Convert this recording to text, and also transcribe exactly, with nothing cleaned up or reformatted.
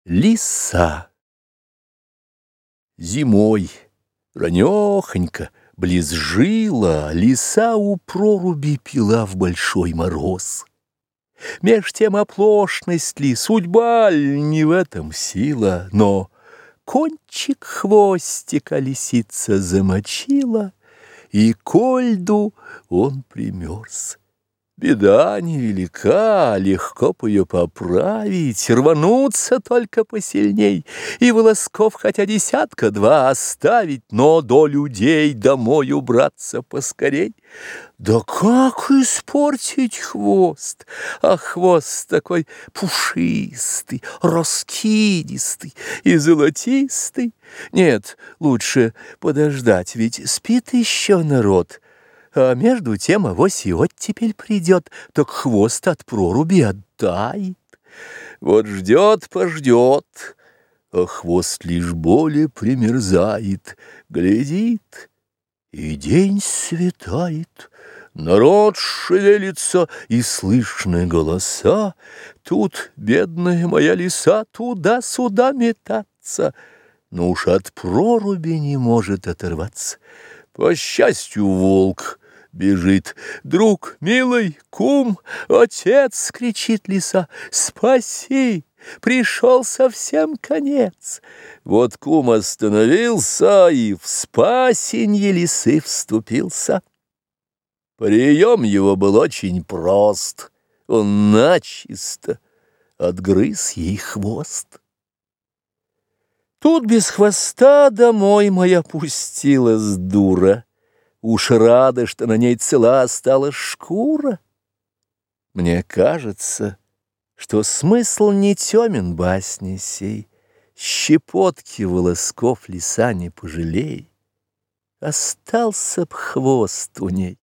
Лиса. Зимой, ранехонько, близ жила, лиса у проруби пила в большой мороз. Меж тем оплошность ли, судьба ль, не в этом сила, но кончик хвостика лисица замочила, и ко льду он примерз. Беда невелика, легко б ее поправить, рвануться только посильней, и волосков хотя десятка-два оставить, но до людей домой убраться поскорей. Да как испортить хвост? А хвост такой пушистый, раскидистый и золотистый. Нет, лучше подождать, ведь спит еще народ. А между тем авось и оттепель придет, так хвост от проруби оттает. Вот ждет-пождет, а хвост лишь более примерзает. Глядит, и день светает, народ шевелится, и слышны голоса. Тут, бедная моя лиса, туда-сюда метаться, но уж от проруби не может оторваться. По счастью, волк бежит. «Друг, милый, кум, отец!» — кричит лиса. «Спаси! Пришел совсем конец!» Вот кум остановился и в спасенье лисы вступился. Прием его был очень прост. Он начисто отгрыз ей хвост. Тут без хвоста домой моя пустилась дура. Уж рада, что на ней цела осталась шкура. Мне кажется, что смысл не темен басни сей. Щепотки волосков лиса не пожалей. Остался б хвост у ней.